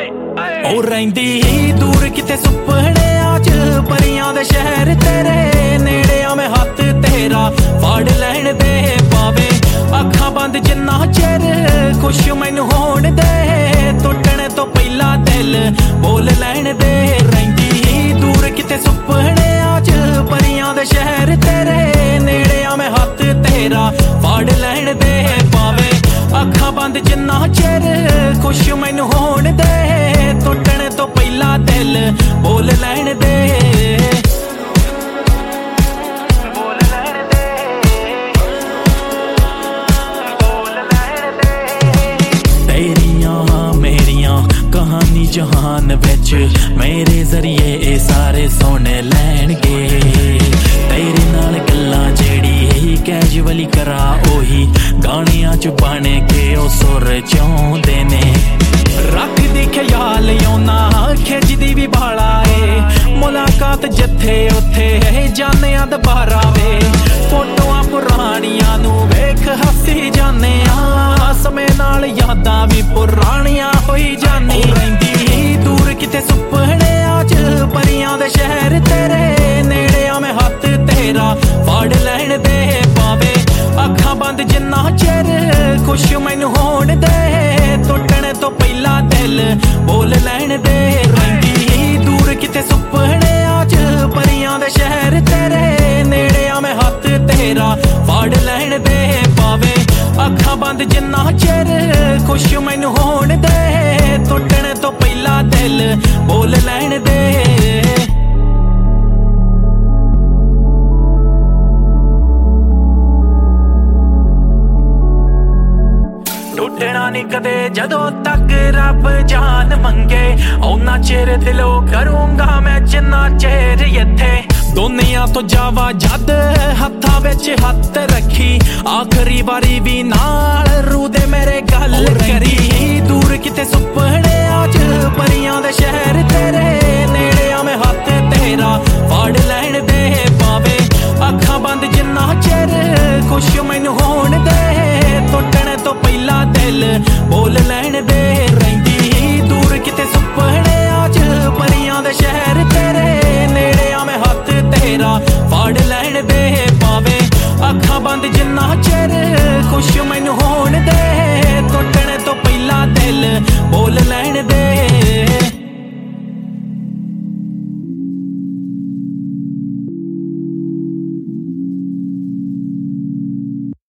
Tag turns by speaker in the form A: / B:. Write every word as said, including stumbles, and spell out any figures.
A: ओ रहिंदी दूर किते सुपनेआं च परियां दे शहर तेरे नेड़े आ मैं हत्थ तेरा फड़ लैण दे पावे अखां बंद जिन्ना चिर खुश मैनू होण दे टुटण तो पहला दिल बोल लैण दे रहिंदी दूर किते सुपनेआं च परियां दे शहर तेरे नेड़े आ मैं हत्थ तेरा फड़ लैण दे पावे अखां बंद जिन्ना चिर खुश मैनू होण दे टुटण तो पहला दिल बोल लैण दे बोल लैण दे बोल लैण दे तेरियां मेरियां कहानी जहान विच मेरे जरिए ए सारे सुन लैणगे तेरे नाल गल्लां जेड़ी कैजुअली करा ओही गाणियां च बन के ओ सुर चाहुंदे ने रख दी ख्याल आउना खिचदी भी बाला ए मुलाकात जिथे उथे जाने दोबारा वे फोटोआं पुरानियां नू वेख हसी जाने आ समय नाल यादां भी पुरानियां होई जानी रहिंदी दूर किते सुपनेआं च परियां दे शहर तेरे नेड़े आ मैं हत्थ तेरा फड़ लैण दे पावे अखां बंद जिन्ना चिर खुश मैनू होण दे टुटण तो पहला दिल बोल लैण दे रहिंदी दूर किते सुपनेआं च परियां दे शहर तेरे नेड़े आ मैं हत्थ तेरा फड़ लैण दे पावे अखां बंद जिन्ना चिर खुश मैनू होण दे टुटण तो पहला दिल बोल लैण दे टुटना नहीं कदे जदों तक रब जान मंगे ओना चिर दिलों करूंगा मैं जिन्ना चिर इत्थे दुनिया तो जावा जद हत्थां विच हत्थ रखी आखिरी वारी भी नाल रू दे मेरे गल करी दूर किते सुपनेआं